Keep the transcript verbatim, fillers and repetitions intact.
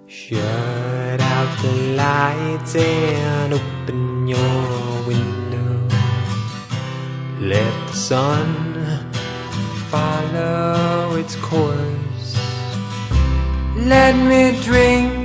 Shut out the lights and open your window. Let the sun follow its course. Let me drink